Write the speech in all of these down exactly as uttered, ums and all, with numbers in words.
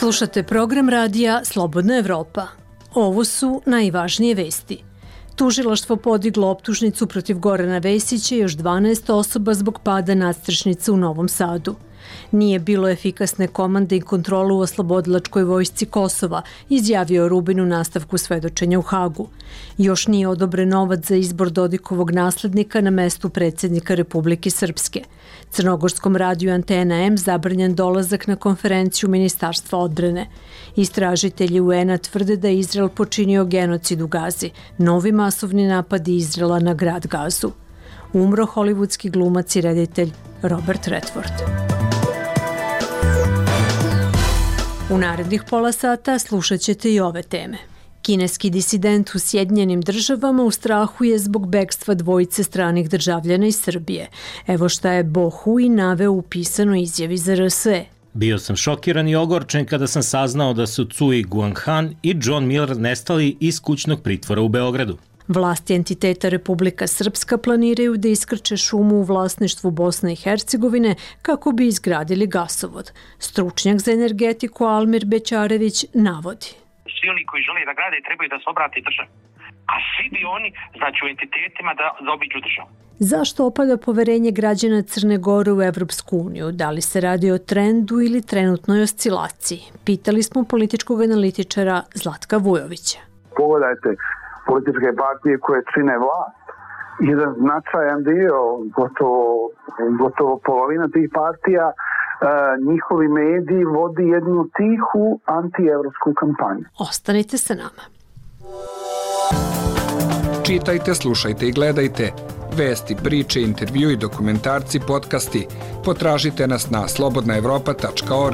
Slušate program radija Slobodna Evropa. Ovo su najvažnije vesti. Tužilaštvo podiglo optužnicu protiv Gorana Vesića i još dvanaest osoba zbog pada nadstrešnice u Novom Sadu. Nije bilo efikasne komande i kontrolu u oslobodilačkoj vojsci Kosova, izjavio Rubin u nastavku svedočenja u Hagu. Još nije odobren novac za izbor Dodikovog naslednika na mestu predsjednika Republike Srpske. Crnogorskom radiju Antena M zabranjen dolazak na konferenciju Ministarstva odbrane. Istražitelji U N-a tvrde da je Izrael počinio genocid u Gazi, novi masovni napadi Izraela na grad Gazu. Umro hollywoodski glumac i reditelj Robert Redford. U narednih pola sata slušat ćete i ove teme. Kineski disident u Sjedinjenim državama u strahu je zbog bekstva dvojice stranih državljana iz Srbije. Evo šta je Bo Hui naveo u pisanoj izjavi za R S E. Bio sam šokiran i ogorčen kada sam saznao da su Cui Guanghan i John Miller nestali iz kućnog pritvora u Beogradu. Vlasti entiteta Republika Srpska planiraju da iskrče šumu u vlasništvu Bosne i Hercegovine kako bi izgradili gasovod. Stručnjak za energetiku Almir Bećarević navodi. Svi oni koji žele da grade trebaju da se obrate državi, a svi bi oni, znači u entitetima, da zaobiđu državu. Zašto opada poverenje građana Crne Gore u Evropsku uniju? Da li se radi o trendu ili trenutnoj oscilaciji? Pitali smo političkog analitičara Zlatka Vujovića. Pogledajte političke partije koje čine vlast. Jedan značajan dio, gotovo, gotovo polovina tih partija, e, njihovi mediji vodi jednu tihu antievropsku kampanju. Ostanite sa nama. Čitajte, slušajte i gledajte. Vesti, priče, intervju i dokumentarci, podcasti. Potražite nas na slobodna evropa tačka org.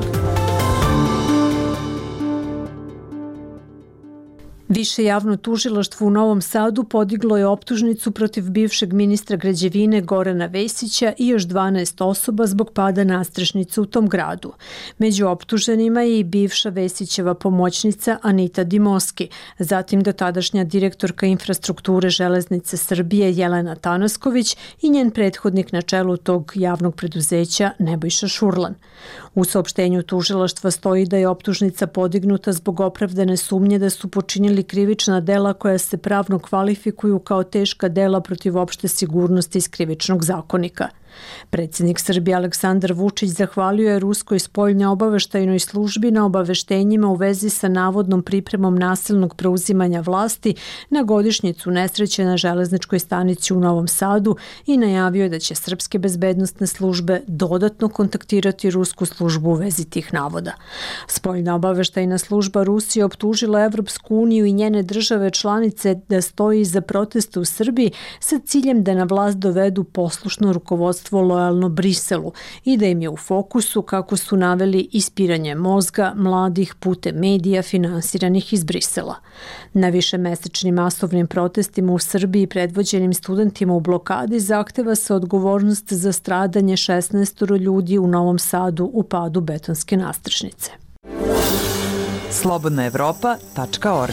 Više javno tužilaštvo u Novom Sadu podiglo je optužnicu protiv bivšeg ministra građevine Gorana Vesića i još dvanaest osoba zbog pada nadstrešnice u tom gradu. Među optuženima je i bivša Vesićeva pomoćnica Anita Dimoski, zatim dotadašnja direktorka infrastrukture Železnice Srbije Jelena Tanasković i njen prethodnik na čelu tog javnog preduzeća Nebojša Šurlan. U saopštenju tužilaštva stoji da je optužnica podignuta zbog opravdane sumnje da su počinili krivična dela koja se pravno kvalifikuju kao teška dela protiv opšte sigurnosti iz krivičnog zakonika. Predsjednik Srbije Aleksandar Vučić zahvalio je Ruskoj spoljnoj obaveštajnoj službi na obaveštenjima u vezi sa navodnom pripremom nasilnog preuzimanja vlasti na godišnjicu nesreće na železničkoj stanici u Novom Sadu i najavio je da će srpske bezbednosne službe dodatno kontaktirati rusku službu u vezi tih navoda. Spoljna obaveštajna služba Rusije optužila Evropsku uniju i njene države članice da stoji iza protesta u Srbiji sa ciljem da na vlast dovedu poslušno rukovodstvo lojalno Briselu i da im je u fokusu, kako su naveli, ispiranje mozga mladih putem medija finansiranih iz Brisela. Na višemesečnim masovnim protestima u Srbiji predvođenim studentima u blokadi zahteva se odgovornost za stradanje šesnaest ljudi u Novom Sadu u padu betonske nadstrešnice. slobodna evropa tačka org.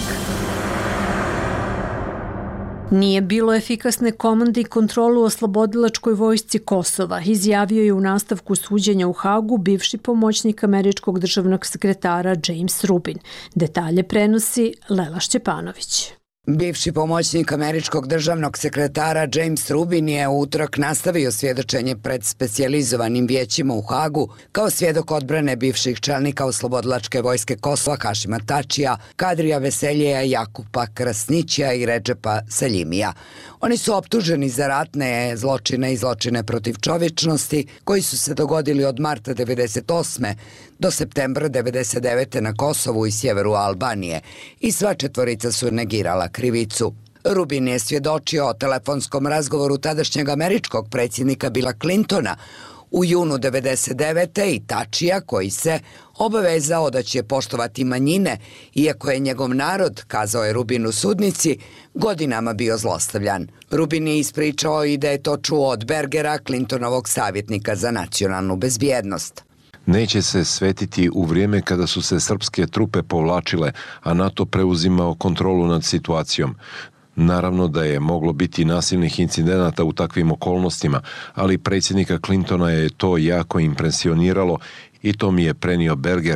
Nije bilo efikasne komande i kontrolu u oslobodilačkoj vojsci Kosova, izjavio je u nastavku suđenja u Hagu bivši pomoćnik američkog državnog sekretara James Rubin. Detalje prenosi Lela Šćepanović. Bivši pomoćnik američkog državnog sekretara James Rubin je u utorak nastavio svjedočenje pred specijalizovanim vijećima u Hagu kao svjedok odbrane bivših čelnika oslobodilačke vojske Kosova Hašima Tačija, Kadrija Veseljeja, Jakupa Krasnića i Redžepa Seljimija. Oni su optuženi za ratne zločine i zločine protiv čovječnosti koji su se dogodili od marta devedeset osme do septembra devedeset devete na Kosovu i sjeveru Albanije i sva četvorica su negirala krivicu. Rubin je svjedočio o telefonskom razgovoru tadašnjeg američkog predsjednika Billa Clintona u junu devedeset devete i Tačija koji se obavezao da će poštovati manjine, iako je njegov narod, kazao je Rubin u sudnici, godinama bio zlostavljan. Rubin je ispričao i da je to čuo od Bergera, Clintonovog savjetnika za nacionalnu bezbjednost. Neće se svetiti u vrijeme kada su se srpske trupe povlačile, a NATO preuzimao kontrolu nad situacijom. Naravno da je moglo biti nasilnih incidenata u takvim okolnostima, ali predsjednika Clintona je to jako impresioniralo i to mi je prenio Berger.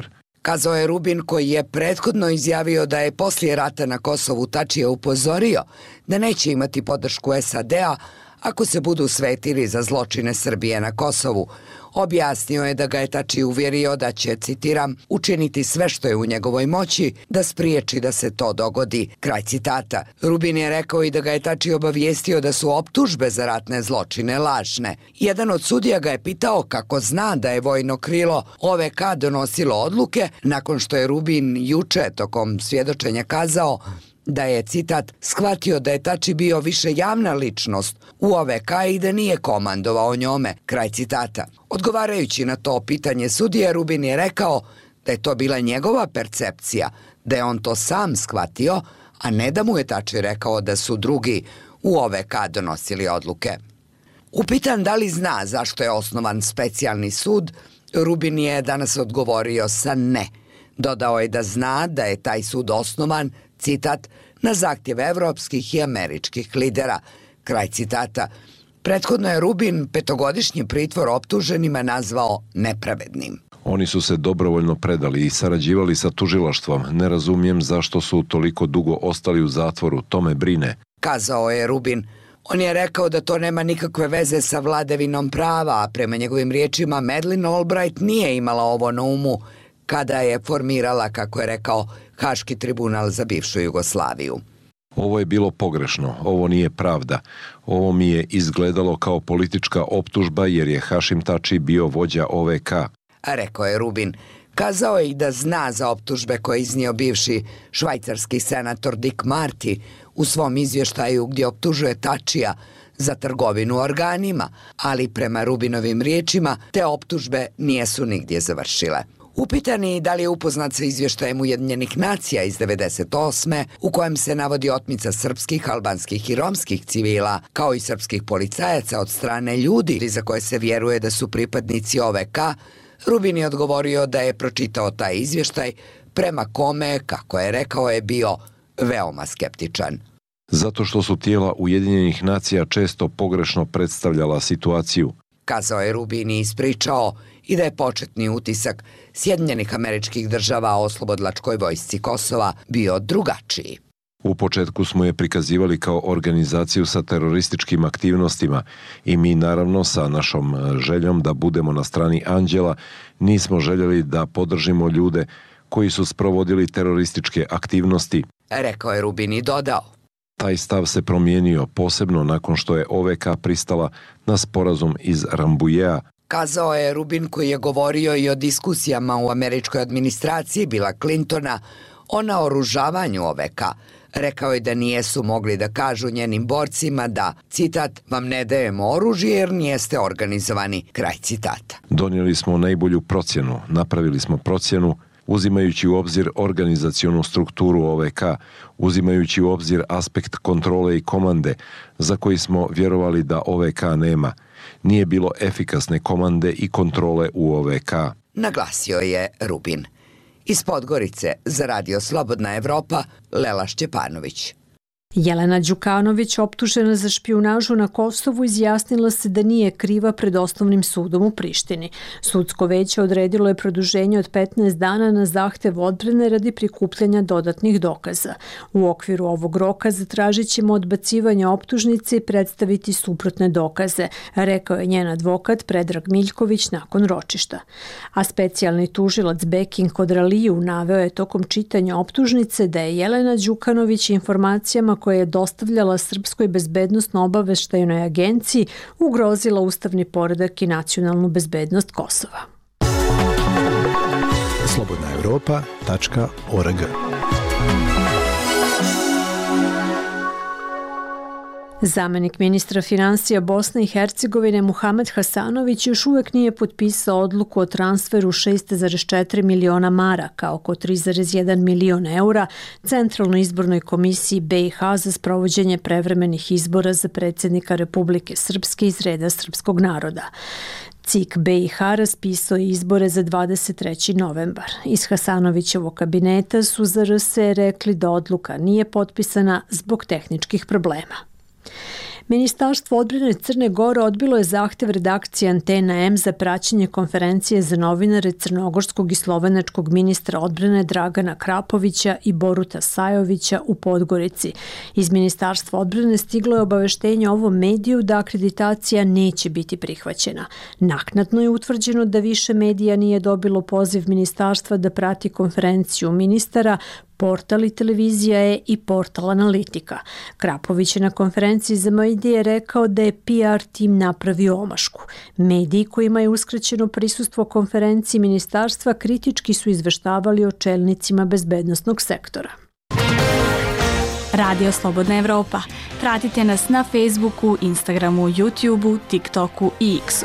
Kazao je Rubin, koji je prethodno izjavio da je poslije rata na Kosovu Tačija upozorio da neće imati podršku S A D-a ako se budu svetili za zločine Srbije na Kosovu. Objasnio je da ga je Tači uvjerio da će, citiram, učiniti sve što je u njegovoj moći da spriječi da se to dogodi. Kraj citata. Rubin je rekao i da ga je Tači obavijestio da su optužbe za ratne zločine lažne. Jedan od sudija ga je pitao kako zna da je vojno krilo O V K donosilo odluke nakon što je Rubin juče tokom svjedočenja kazao da je, citat, shvatio da je Tači bio više javna ličnost u O V K i da nije komandovao njome, kraj citata. Odgovarajući na to pitanje sudije, Rubin je rekao da je to bila njegova percepcija, da je on to sam shvatio, a ne da mu je Tači rekao da su drugi u O V K donosili odluke. Upitan da li zna zašto je osnovan specijalni sud, Rubin je danas odgovorio sa ne. Dodao je da zna da je taj sud osnovan, citat, na zahtjev evropskih i američkih lidera, kraj citata. Prethodno je Rubin petogodišnji pritvor optuženima nazvao nepravednim. Oni su se dobrovoljno predali i sarađivali sa tužilaštvom. Ne razumijem zašto su toliko dugo ostali u zatvoru, to me brine, kazao je Rubin. On je rekao da to nema nikakve veze sa vladavinom prava, a prema njegovim riječima Madeleine Albright nije imala ovo na umu kada je formirala, kako je rekao, Haški tribunal za bivšu Jugoslaviju. Ovo je bilo pogrešno, ovo nije pravda. Ovo mi je izgledalo kao politička optužba jer je Hašim Tači bio vođa O V K. A rekao je Rubin. Kazao je i da zna za optužbe koje je iznio bivši švajcarski senator Dick Marty u svom izvještaju gdje optužuje Tačija za trgovinu organima, ali prema Rubinovim riječima te optužbe nijesu nigdje završile. Upitani da li je upoznat sa izvještajem Ujedinjenih nacija iz devedeset osme u kojem se navodi otmica srpskih, albanskih i romskih civila, kao i srpskih policajaca od strane ljudi za koje se vjeruje da su pripadnici O V K, Rubin je odgovorio da je pročitao taj izvještaj prema kome, kako je rekao, je bio veoma skeptičan. Zato što su tijela Ujedinjenih nacija često pogrešno predstavljala situaciju, kazao je Rubin i ispričao i da je početni utisak Sjedinjenih Američkih Država o oslobodilačkoj vojsci Kosova bio drugačiji. U početku smo je prikazivali kao organizaciju sa terorističkim aktivnostima i mi naravno sa našom željom da budemo na strani anđela nismo željeli da podržimo ljude koji su sprovodili terorističke aktivnosti, rekao je Rubin i dodao. Taj stav se promijenio posebno nakon što je O V K pristala na sporazum iz Rambujea. Kazao je Rubin, koji je govorio i o diskusijama u američkoj administraciji Billa Clintona o naoružavanju O V K. Rekao je da nijesu mogli da kažu njenim borcima da, citat, vam ne dajemo oružje jer nijeste organizovani, kraj citata. Donijeli smo najbolju procjenu, napravili smo procjenu uzimajući u obzir organizacionu strukturu O V K, uzimajući u obzir aspekt kontrole i komande za koji smo vjerovali da O V K nema. Nije bilo efikasne komande i kontrole u O V K. Naglasio je Rubin. Iz Podgorice za Radio Slobodna Evropa, Lela Šćepanović. Jelena Đukanović, optužena za špijunažu na Kosovu, izjasnila se da nije kriva pred osnovnim sudom u Prištini. Sudsko veće odredilo je produženje od petnaest dana na zahtev odbrane radi prikupljanja dodatnih dokaza. U okviru ovog roka zatražit ćemo odbacivanje optužnice i predstaviti suprotne dokaze, rekao je njen advokat Predrag Miljković nakon ročišta. A specijalni tužilac Bekin Kodraliju naveo je tokom čitanja optužnice da je Jelena Đukanović informacijama koje je dostavljala Srpskoj bezbednosno-obaveštajnoj agenciji ugrozila ustavni poredak i nacionalnu bezbednost Kosova. slobodna evropa tačka org Zamenik ministra finansija Bosne i Hercegovine Muhamed Hasanović još uvijek nije potpisao odluku o transferu šest zarez četiri miliona maraka, oko tri zarez jedan milion eura, Centralnoj izbornoj komisiji B i H za sprovođenje prevremenih izbora za predsjednika Republike Srpske iz reda srpskog naroda. C I K B i H raspisao je izbore za dvadeset treći novembar. Iz Hasanovićevog kabineta su za R S rekli da odluka nije potpisana zbog tehničkih problema. Ministarstvo odbrane Crne Gore odbilo je zahtev redakcije Antena M za praćenje konferencije za novinare crnogorskog i slovenačkog ministra odbrane Dragana Krapovića i Boruta Sajovića u Podgorici. Iz Ministarstva odbrane stiglo je obaveštenje ovom mediju da akreditacija neće biti prihvaćena. Naknadno je utvrđeno da više medija nije dobilo poziv ministarstva da prati konferenciju ministara, portal i televizija je i portal Analitika. Krapović je na konferenciji za medije rekao da je P R tim napravio omašku. Mediji kojima je uskraćeno prisustvo konferenciji ministarstva kritički su izveštavali o čelnicima bezbednosnog sektora. Radio Slobodna Evropa. Pratite nas na Facebooku, Instagramu, YouTubeu, TikToku i X-u.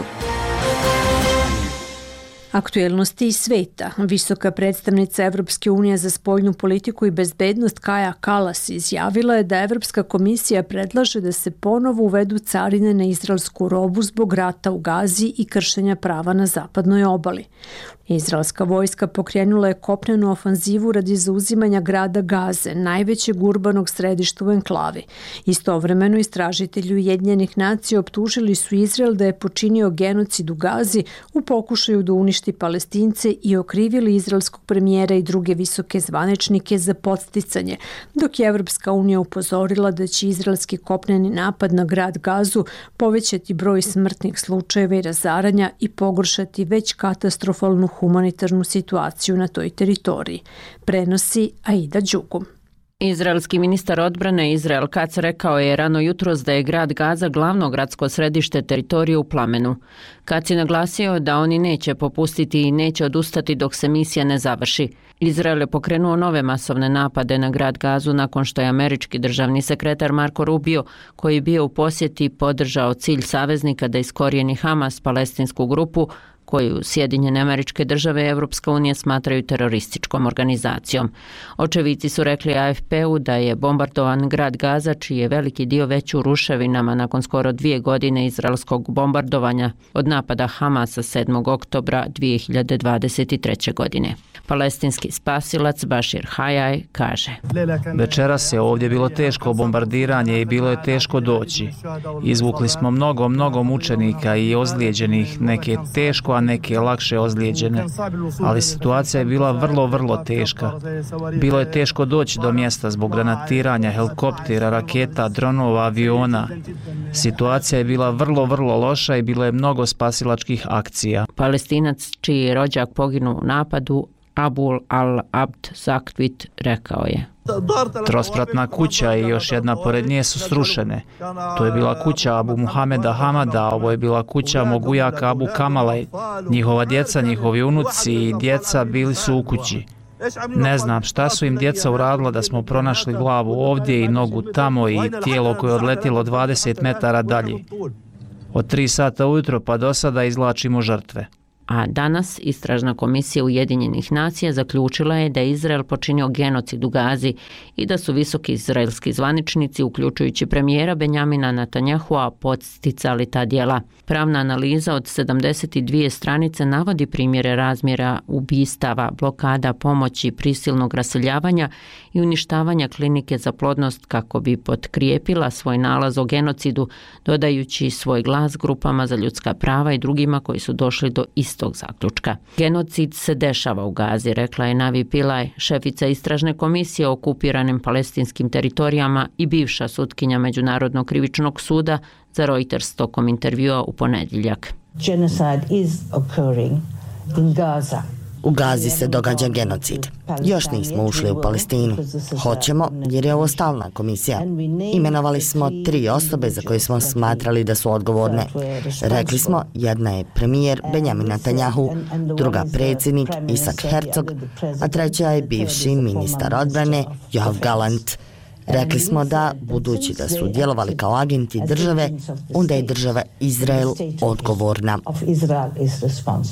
Aktuelnosti iz sveta. Visoka predstavnica Evropske unije za spoljnu politiku i bezbednost Kaja Kallas izjavila je da Evropska komisija predlaže da se ponovo uvedu carine na izraelsku robu zbog rata u Gazi i kršenja prava na zapadnoj obali. Izraelska vojska pokrenula je kopnenu ofanzivu radi zauzimanja grada Gaze, najvećeg urbanog središta u enklavi. Istovremeno istražitelji Ujedinjenih nacija optužili su Izrael da je počinio genocid u Gazi u pokušaju da uništi Palestince i okrivili izraelskog premijera i druge visoke zvaničnike za podsticanje, dok je Evropska unija upozorila da će izraelski kopneni napad na grad Gazu povećati broj smrtnih slučajeva i razaranja i pogoršati već katastrofalnu humanitarnu situaciju na toj teritoriji, prenosi Aida Đugum. Izraelski ministar odbrane Izrael Katz rekao je rano jutros da je grad Gaza glavno gradsko središte teritorije u plamenu. Katz je naglasio da oni neće popustiti i neće odustati dok se misija ne završi. Izrael je pokrenuo nove masovne napade na grad Gazu nakon što je američki državni sekretar Marco Rubio, koji je bio u posjeti, podržao cilj saveznika da iskorijeni Hamas, palestinsku grupu, koju Sjedinjene Američke Države i Evropska unija smatraju terorističkom organizacijom. Očevici su rekli A F P-u da je bombardovan grad Gaza, čiji je veliki dio već u ruševinama nakon skoro dvije godine izraelskog bombardovanja od napada Hamasa sedmog oktobra dvije hiljade dvadeset treće. godine. Palestinski spasilac Bashir Hayaj kaže: Večeras je ovdje bilo teško bombardiranje i bilo je teško doći. Izvukli smo mnogo, mnogo mučenika i ozlijeđenih, neke teško, a neke lakše ozlijeđene. Ali situacija je bila vrlo, vrlo teška. Bilo je teško doći do mjesta zbog granatiranja, helikoptera, raketa, dronova, aviona. Situacija je bila vrlo, vrlo loša i bilo je mnogo spasilačkih akcija. Palestinac čiji je rođak poginu u napadu, Abul al-Abd Zakvit, rekao je: Trospratna kuća i još jedna pored nje su srušene. To je bila kuća Abu Muhameda Hamada, ovo je bila kuća mog ujaka Abu Kamala. Njihova djeca, njihovi unuci i djeca bili su u kući. Ne znam šta su im djeca uradila da smo pronašli glavu ovdje i nogu tamo i tijelo koje je odletilo dvadeset metara dalje. Od tri sata ujutro pa do sada izvlačimo žrtve. A danas istražna komisija Ujedinjenih nacija zaključila je da je Izrael počinio genocid u Gazi i da su visoki izraelski zvaničnici, uključujući premijera Benjamina Netanjahua, podsticali ta djela. Pravna analiza od sedamdeset dvije stranice navodi primjere razmjera ubistava, blokada pomoći, prisilnog raseljavanja i uništavanja klinike za plodnost kako bi potkrijepila svoj nalaz o genocidu, dodajući svoj glas grupama za ljudska prava i drugima koji su došli do istog zaključka. Genocid se dešava u Gazi, rekla je Navi Pillay, šefica istražne komisije o okupiranim palestinskim teritorijama i bivša sutkinja Međunarodnog krivičnog suda za Reuters tokom intervjua u ponedjeljak. Genocide is occurring in Gaza. U Gazi se događa genocid. Još nismo ušli u Palestinu. Hoćemo jer je ovo stalna komisija. Imenovali smo tri osobe za koje smo smatrali da su odgovorne. Rekli smo, jedna je premijer Benjamin Netanjahu, druga predsjednik Isak Herzog, a treća je bivši ministar odbrane Yoav Gallant. Rekli smo da, budući da su djelovali kao agenti države, onda je država Izrael odgovorna.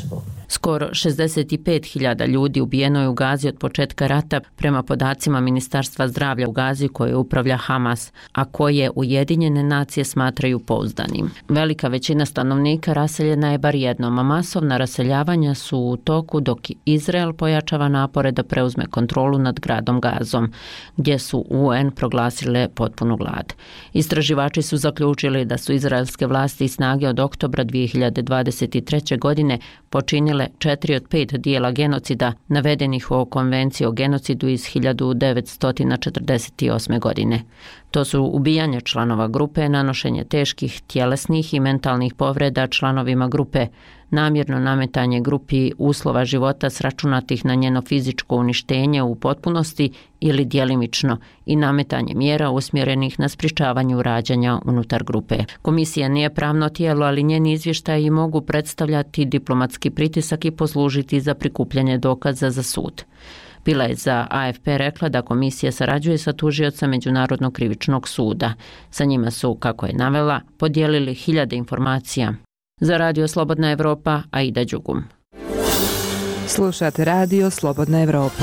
Skoro šezdeset pet hiljada ljudi ubijeno je u Gazi od početka rata prema podacima Ministarstva zdravlja u Gazi koje upravlja Hamas, a koje Ujedinjene nacije smatraju pouzdanim. Velika većina stanovnika raseljena je bar jednom, a masovna raseljavanja su u toku dok Izrael pojačava napore da preuzme kontrolu nad gradom Gazom, gdje su U N proglasile potpunu glad. Istraživači su zaključili da su izraelske vlasti i snage od oktobra dvije hiljade dvadeset treće. godine počinile četiri od pet dijela genocida navedenih u Konvenciji o genocidu iz hiljadu devetsto četrdeset osme. godine. To su ubijanje članova grupe, nanošenje teških tjelesnih i mentalnih povreda članovima grupe, namjerno nametanje grupi uslova života sračunatih na njeno fizičko uništenje u potpunosti ili djelimično i nametanje mjera usmjerenih na sprječavanju rađanja unutar grupe. Komisija nije pravno tijelo, ali njeni izvještaji mogu predstavljati diplomatski pritisak i poslužiti za prikupljanje dokaza za sud. Bila je za A F P rekla da komisija sarađuje sa tužiocem Međunarodnog krivičnog suda. Sa njima su, kako je navela, podijelili hiljade informacija. Za Radio Slobodna Evropa, Aida Đugum. Slušate Radio Slobodna Evropa.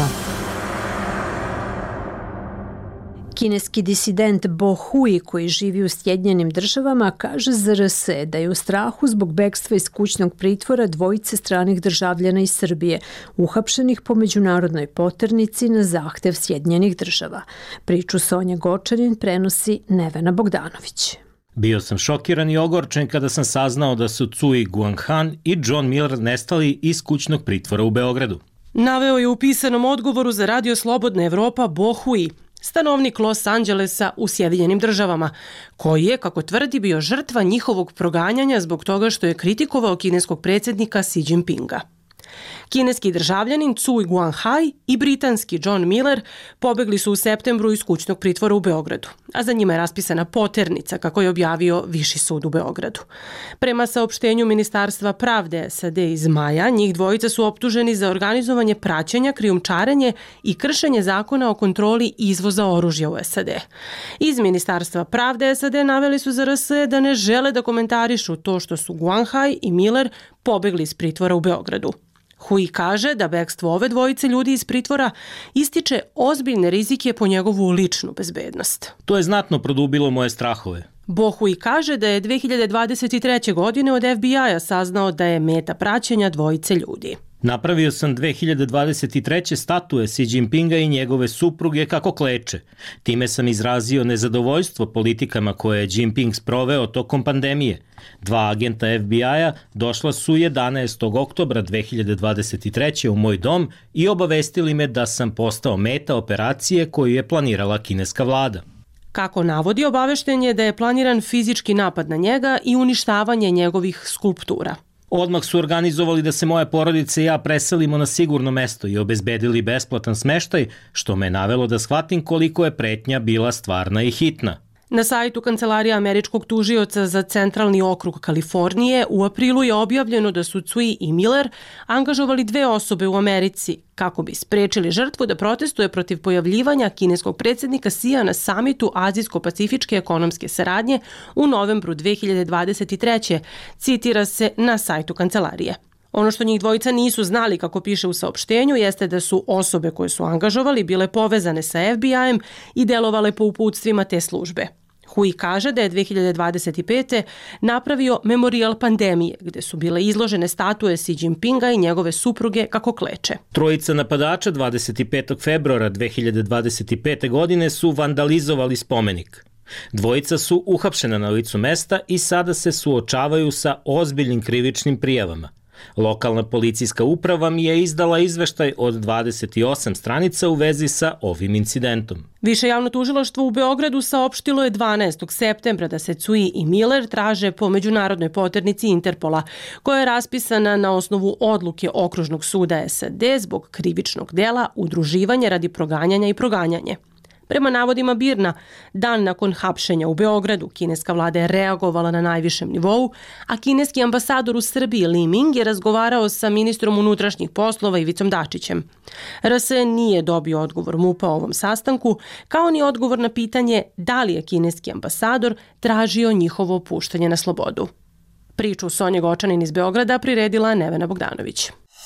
Kineski disident Bo Hui, koji živi u Sjedinjenim državama, kaže za R S da je u strahu zbog bekstva iz kućnog pritvora dvojice stranih državljana iz Srbije, uhapšenih po međunarodnoj poternici na zahtev Sjedinjenih država. Priču Sonja Gočanin prenosi Nevena Bogdanović. Bio sam šokiran i ogorčen kada sam saznao da su Cui Guanghan i John Miller nestali iz kućnog pritvora u Beogradu. Naveo je u pisanom odgovoru za Radio Slobodna Evropa Bo Hui, stanovnik Los Angelesa u Sjedinjenim državama, koji je, kako tvrdi, bio žrtva njihovog proganjanja zbog toga što je kritikovao kineskog predsjednika Xi Jinpinga. Kineski državljanin Cui Guanghai i britanski John Miller pobegli su u septembru iz kućnog pritvora u Beogradu, a za njima je raspisana poternica, kako je objavio Viši sud u Beogradu. Prema saopštenju Ministarstva pravde S A D iz maja, njih dvojica su optuženi za organizovanje praćenja, krijumčarenje i kršenje zakona o kontroli izvoza oružja u S A D. Iz Ministarstva pravde S A D naveli su za R S da ne žele da komentarišu to što su Guanghai i Miller pobegli iz pritvora u Beogradu. Hui kaže da bekstvo ove dvojice ljudi iz pritvora ističe ozbiljne rizike po njegovu ličnu bezbednost. To je znatno produbilo moje strahove. Bo Hui kaže da je dvije hiljade dvadeset treće. godine od F B I-a saznao da je meta praćenja dvojice ljudi. Napravio sam dvije hiljade dvadeset treće. statue Xi Jinpinga i njegove supruge kako kleče. Time sam izrazio nezadovoljstvo politikama koje je Jinping sproveo tokom pandemije. Dva agenta F B I-a došla su jedanaestog oktobra dvije hiljade dvadeset treće. u moj dom i obavestili me da sam postao meta operacije koju je planirala kineska vlada. Kako navodi, obavešten je da je planiran fizički napad na njega i uništavanje njegovih skulptura. Odmah su organizovali da se moja porodica i ja preselimo na sigurno mesto i obezbedili besplatan smeštaj, što me navelo da shvatim koliko je pretnja bila stvarna i hitna. Na sajtu Kancelarije američkog tužioca za centralni okrug Kalifornije u aprilu je objavljeno da su Cui i Miller angažovali dve osobe u Americi kako bi sprečili žrtvu da protestuje protiv pojavljivanja kineskog predsjednika Xija na samitu Azijsko-pacifičke ekonomske saradnje u novembru dvije hiljade dvadeset treće. Citira se na sajtu Kancelarije. Ono što njih dvojica nisu znali, kako piše u saopštenju, jeste da su osobe koje su angažovali bile povezane sa F B I-em i delovale po uputstvima te službe. Hui kaže da je dvije hiljade dvadeset pete. napravio memorijal pandemije, gde su bile izložene statue Xi Jinpinga i njegove supruge kako kleče. Trojica napadača dvadeset petog februara dvije hiljade dvadeset pete. godine su vandalizovali spomenik. Dvojica su uhapšena na licu mesta i sada se suočavaju sa ozbiljnim krivičnim prijavama. Lokalna policijska uprava mi je izdala izveštaj od dvadeset osam stranica u vezi sa ovim incidentom. Više javno tužilaštvo u Beogradu saopštilo je dvanaestog septembra da se Cui i Miller traže po međunarodnoj poternici Interpola, koja je raspisana na osnovu odluke Okružnog suda S A D zbog krivičnog dela udruživanja radi proganjanja i proganjanje. Prema navodima Birna, dan nakon hapšenja u Beogradu, kineska vlada je reagovala na najvišem nivou, a kineski ambasador u Srbiji Li Ming je razgovarao sa ministrom unutrašnjih poslova Ivicom Dačićem. R S nije dobio odgovor M U P-a o ovom sastanku, kao ni odgovor na pitanje da li je kineski ambasador tražio njihovo puštanje na slobodu. Priču Sonje Gočanin iz Beograda priredila Nevena Bogdanović.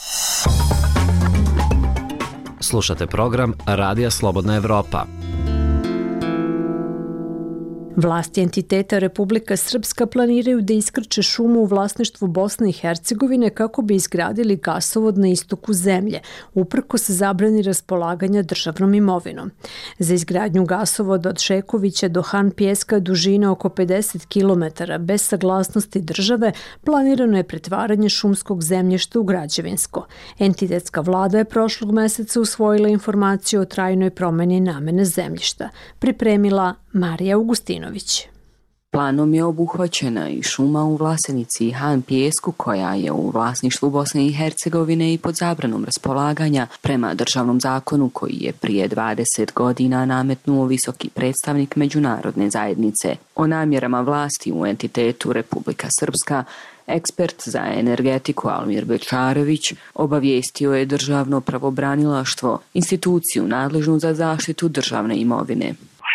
Slušate program Radija Slobodna Evropa. Vlasti entiteta Republika Srpska planiraju da iskrče šumu u vlasništvu Bosne i Hercegovine kako bi izgradili gasovod na istoku zemlje, uprkos zabrani raspolaganja državnom imovinom. Za izgradnju gasovoda od Šekovića do Han Pijeska dužine oko pedeset kilometara bez saglasnosti države planirano je pretvaranje šumskog zemljišta u građevinsko. Entitetska vlada je prošlog meseca usvojila informaciju o trajnoj promjeni namene zemljišta. Pripremila Marija Augustinović. Planom je obuhvaćena i šuma u Vlasenici Han Pijesku koja je u vlasništvu Bosne i Hercegovine i pod zabranom raspolaganja prema državnom zakonu koji je prije dvadeset godina nametnuo visoki predstavnik međunarodne zajednice. O namjerama vlasti u entitetu Republika Srpska ekspert za energetiku Almir Bečarević obavijestio je državno pravobranilaštvo, instituciju nadležnu za zaštitu državne imovine.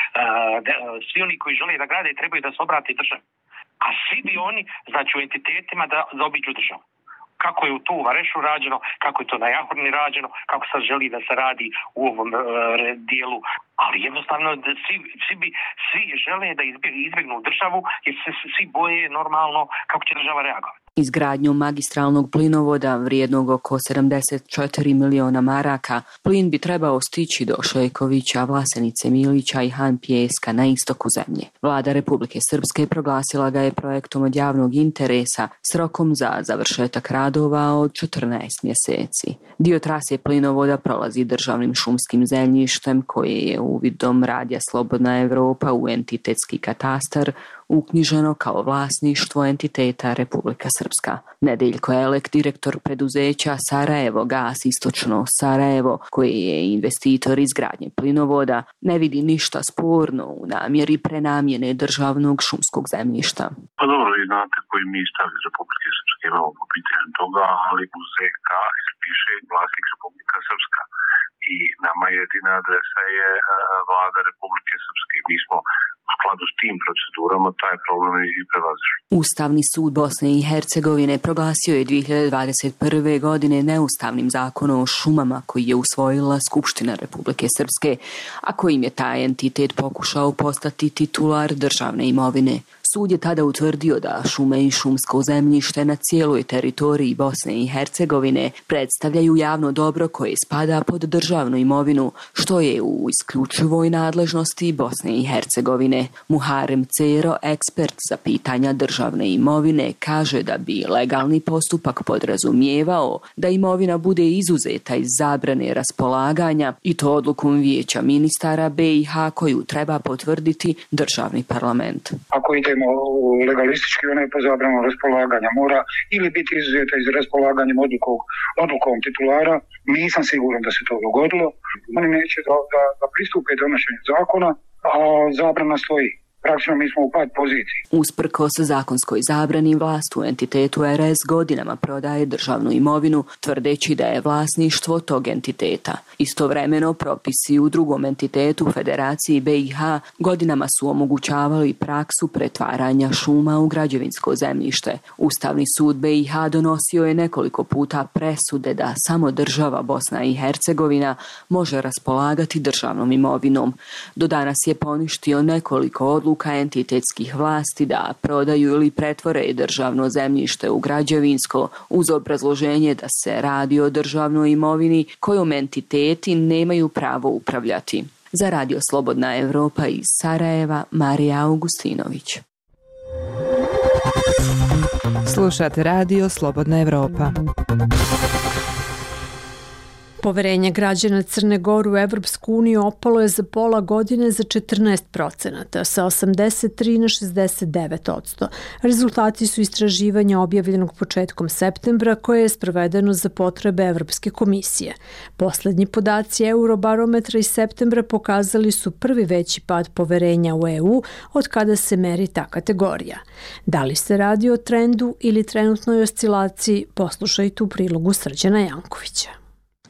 Svi oni koji žele da grade trebaju da se obrati državi. A svi bi oni, znači u entitetima, da zaobiđu državu. Kako je u tu Varešu rađeno, kako je to na Jahorni rađeno, kako sad želi da se radi u ovom e, dijelu. Ali jednostavno svi, svi, bi, svi žele da izbjegnu državu jer se svi boje normalno kako će država reagovati. Izgradnjom magistralnog plinovoda vrijednog oko sedamdeset četiri miliona maraka, plin bi trebao stići do Šekovića, Vlasenice Milića i Han Pijeska na istoku zemlje. Vlada Republike Srpske proglasila ga je projektom od javnog interesa s rokom za završetak radova od četrnaest mjeseci. Dio trase plinovoda prolazi državnim šumskim zemljištem koje je uvidom Radija Slobodna Evropa u entitetski katastar uknjiženo kao vlasništvo entiteta Republika Srpska. Nedeljko Elek, direktor preduzeća Sarajevo Gas Istočno Sarajevo, koji je investitor izgradnje plinovoda, ne vidi ništa sporno u namjeri prenamjene državnog šumskog zemljišta. Pa dobro, vi znate koji mi stav iz Republike Srpske imamo po pitanju toga, ali u Z K piše vlasnik Republika Srpska. I nama jedina adresa je vlada Republike Srpske. Mi smo u skladu s tim procedurama taj problem i prelazili. Ustavni sud Bosne i Hercegovine proglasio je dvije hiljade dvadeset prve. godine neustavnim zakonom o šumama koji je usvojila Skupština Republike Srpske, a kojim je taj entitet pokušao postati titular državne imovine. Sud je tada utvrdio da šume i šumsko zemljište na cijeloj teritoriji Bosne i Hercegovine predstavljaju javno dobro koje spada pod državnu imovinu, što je u isključivoj nadležnosti Bosne i Hercegovine. Muharem Cero, ekspert za pitanja državne imovine, kaže da bi legalni postupak podrazumijevao da imovina bude izuzeta iz zabrane raspolaganja i to odlukom Vijeća ministara B i H koju treba potvrditi državni parlament. Ako idemo legalistički, ona je po zabranu raspolaganja. Mora ili biti izuzeta iz raspolaganjem odlukom, odlukom titulara. Nisam siguran da se to dogodilo. Oni neće da, da, da pristupe donošenju zakona, a zabrana stoji. Praktično mi smo u pad poziciji. Usprkos zakonskoj zabrani, vlast u entitetu R S godinama prodaje državnu imovinu, tvrdeći da je vlasništvo tog entiteta. Istovremeno, propisi u drugom entitetu Federaciji B i H godinama su omogućavali praksu pretvaranja šuma u građevinsko zemljište. Ustavni sud B i H donosio je nekoliko puta presude da samo država Bosna i Hercegovina može raspolagati državnom imovinom. Do danas je poništio nekoliko odluka entitetskih vlasti da prodaju ili pretvore državno zemljište u građevinsko uz obrazloženje da se radi o državnoj imovini kojom entiteti nemaju pravo upravljati. Za Radio Slobodna Evropa iz Sarajeva, Marija Augustinović. Slušate Radio Slobodna Evropa. Poverenje građana Crne Gore u Evropsku uniju opalo je za pola godine za četrnaest procenata, sa osamdeset tri na šezdeset devet odsto. Rezultati su istraživanja objavljenog početkom septembra koje je sprovedeno za potrebe Evropske komisije. Poslednji podaci Eurobarometra iz septembra pokazali su prvi veći pad poverenja u E U od kada se meri ta kategorija. Da li se radi o trendu ili trenutnoj oscilaciji, poslušajte u prilogu Srđana Jankovića.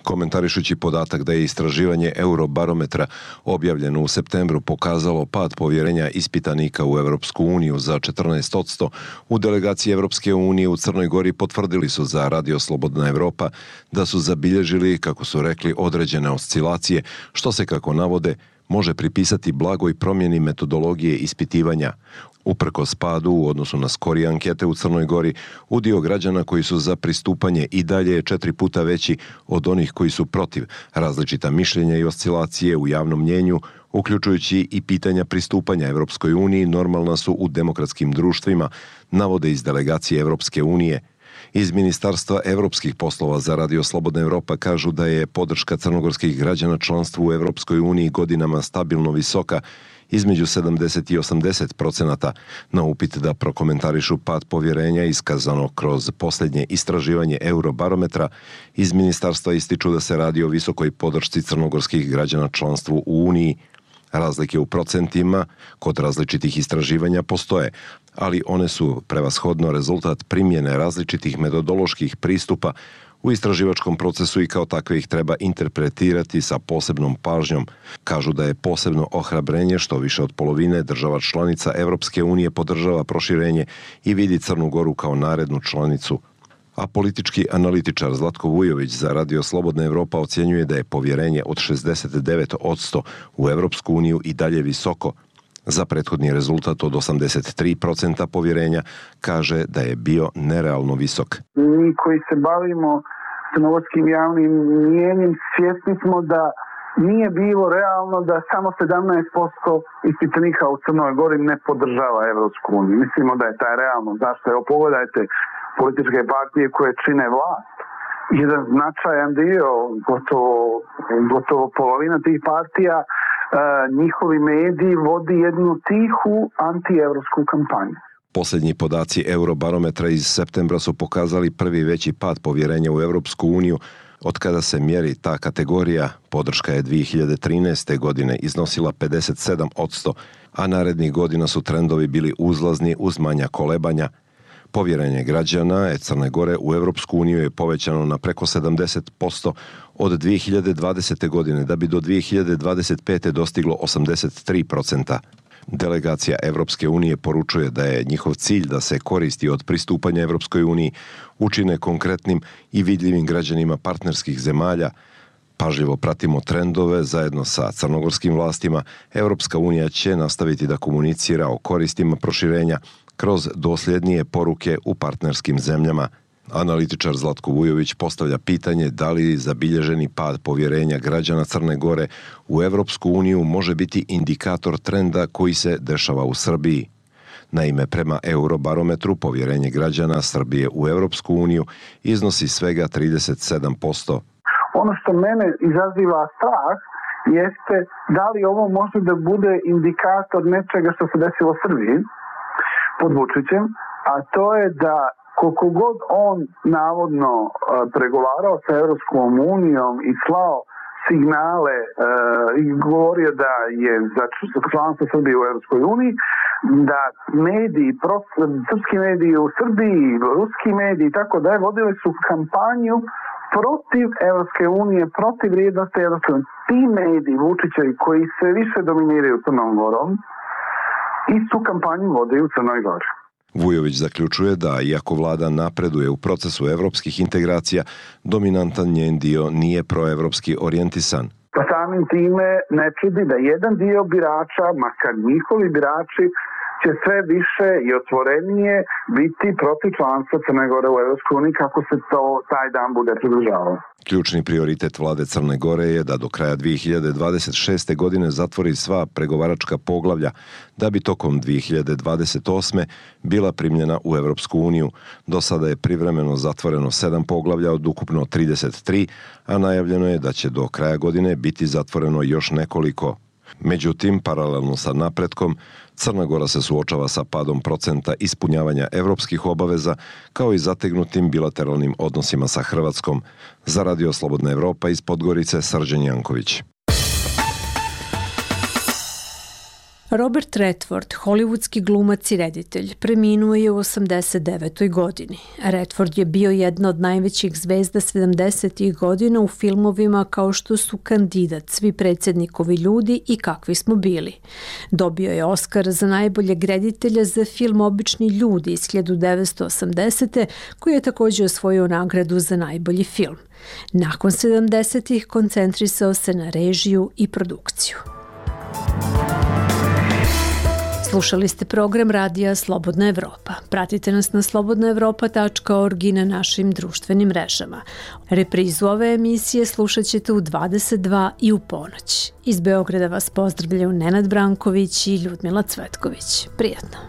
Komentarišući podatak da je istraživanje Eurobarometra objavljeno u septembru pokazalo pad povjerenja ispitanika u Evropsku uniju za četrnaest posto, u delegaciji Evropske unije u Crnoj Gori potvrdili su za Radio Slobodna Evropa da su zabilježili, kako su rekli, određene oscilacije, što se, kako navode, može pripisati blagoj promjeni metodologije ispitivanja. Uprkos padu u odnosu na skorije ankete u Crnoj Gori, udio građana koji su za pristupanje i dalje je četiri puta veći od onih koji su protiv. Različita mišljenja i oscilacije u javnom mnjenju, uključujući i pitanja pristupanja Evropskoj uniji, normalna su u demokratskim društvima, navode iz delegacije Evropske unije. Iz Ministarstva evropskih poslova za Radio Slobodna Evropa kažu da je podrška crnogorskih građana članstvu u Evropskoj uniji godinama stabilno visoka, između sedamdeset i osamdeset procenata. Na upit da prokomentarišu pad povjerenja iskazano kroz posljednje istraživanje Eurobarometra, iz ministarstva ističu da se radi o visokoj podršci crnogorskih građana članstvu u Uniji. Razlike u procentima kod različitih istraživanja postoje, ali one su prevashodno rezultat primjene različitih metodoloških pristupa u istraživačkom procesu i kao takve ih treba interpretirati sa posebnom pažnjom. Kažu da je posebno ohrabrenje što više od polovine država članica Evropske unije podržava proširenje i vidi Crnu Goru kao narednu članicu. A politički analitičar Zlatko Vujović za Radio Slobodna Evropa ocjenjuje da je povjerenje od šezdeset devet posto u Evropsku uniju i dalje visoko. Za prethodni rezultat od osamdeset tri procenta povjerenja kaže da je bio nerealno visok. Mi koji se bavimo crnogorskim javnim mnijenjem svjesni smo da nije bilo realno da samo sedamnaest posto ispitanika u Crnoj Gori ne podržava Evropsku uniju. Mislimo da je taj realno. Zašto? Evo pogledajte političke partije koje čine vlast. Jedan značajan dio, gotovo, gotovo polovina tih partija, e, njihovi mediji vodi jednu tihu antievropsku kampanju. Posljednji podaci Eurobarometra iz septembra su pokazali prvi veći pad povjerenja u Evropsku uniju od kada se mjeri ta kategorija. Podrška je dvije hiljade trinaeste. godine iznosila pedeset sedam posto, a narednih godina su trendovi bili uzlazni uz manja kolebanja. Povjerenje građana Crne Gore u Evropsku uniju je povećano na preko sedamdeset posto od dvije hiljade dvadesete. godine, da bi do dvije hiljade dvadeset pete. dostiglo osamdeset tri procenta. Delegacija Evropske unije poručuje da je njihov cilj da se koristi od pristupanja Evropskoj uniji učine konkretnim i vidljivim građanima partnerskih zemalja. Pažljivo pratimo trendove zajedno sa crnogorskim vlastima. Evropska unija će nastaviti da komunicira o koristima proširenja kroz dosljednije poruke u partnerskim zemljama. Analitičar Zlatko Vujović postavlja pitanje da li zabilježeni pad povjerenja građana Crne Gore u Evropsku uniju može biti indikator trenda koji se dešava u Srbiji. Naime, prema Eurobarometru povjerenje građana Srbije u Evropsku uniju iznosi svega trideset sedam posto. Ono što mene izaziva strah jeste da li ovo može da bude indikator nečega što se desilo u Srbiji pod Vučićem, a to je da koliko god on navodno uh, pregovarao sa Evropskom unijom i slao signale uh, i govorio da je za članstvo Srbije u Evropskoj uniji, da mediji, pros, srpski mediji u Srbiji, ruski mediji i tako da je, vodili su kampanju protiv Evropske unije, protiv vrijednosti Evropske unije. Ti mediji Vučićevi koji sve više dominiraju Crnom Gorom, istu kampanju vode u Crnoj Gori. Vujović zaključuje da, iako vlada napreduje u procesu evropskih integracija, dominantan njen dio nije proevropski orijentisan. Pa samim time ne čudi da jedan dio birača, makar njihovi birači, će sve više i otvorenije biti protiv članstva Crne Gore u Evropskoj uniji kako se to taj dan bude približavao. Ključni prioritet vlade Crne Gore je da do kraja dvije hiljade dvadeset šeste. godine zatvori sva pregovaračka poglavlja, da bi tokom dvije hiljade dvadeset osme. bila primljena u Evropsku uniju. Do sada je privremeno zatvoreno sedam poglavlja od ukupno trideset tri, a najavljeno je da će do kraja godine biti zatvoreno još nekoliko. Međutim, paralelno sa napretkom, Crna Gora se suočava sa padom procenta ispunjavanja evropskih obaveza, kao i zategnutim bilateralnim odnosima sa Hrvatskom. Za Radio Slobodna Evropa iz Podgorice, Srđan Janković. Robert Redford, hollywoodski glumac i reditelj, preminuo je u osamdeset devetoj godini. Redford je bio jedna od najvećih zvezda sedamdesetih godina u filmovima kao što su Kandidat, Svi predsjednikovi ljudi i Kakvi smo bili. Dobio je Oskar za najboljeg reditelja za film Obični ljudi iz hiljadu devetsto osamdesete. koji je također osvojio nagradu za najbolji film. Nakon sedamdesetih koncentrisao se na režiju i produkciju. Slušali ste program radija Slobodna Evropa. Pratite nas na slobodna evropa tačka org i na našim društvenim mrežama. Reprizu ove emisije slušat ćete u dvadeset dva i u ponoć. Iz Beograda vas pozdravljaju Nenad Branković i Ljudmila Cvetković. Prijatno.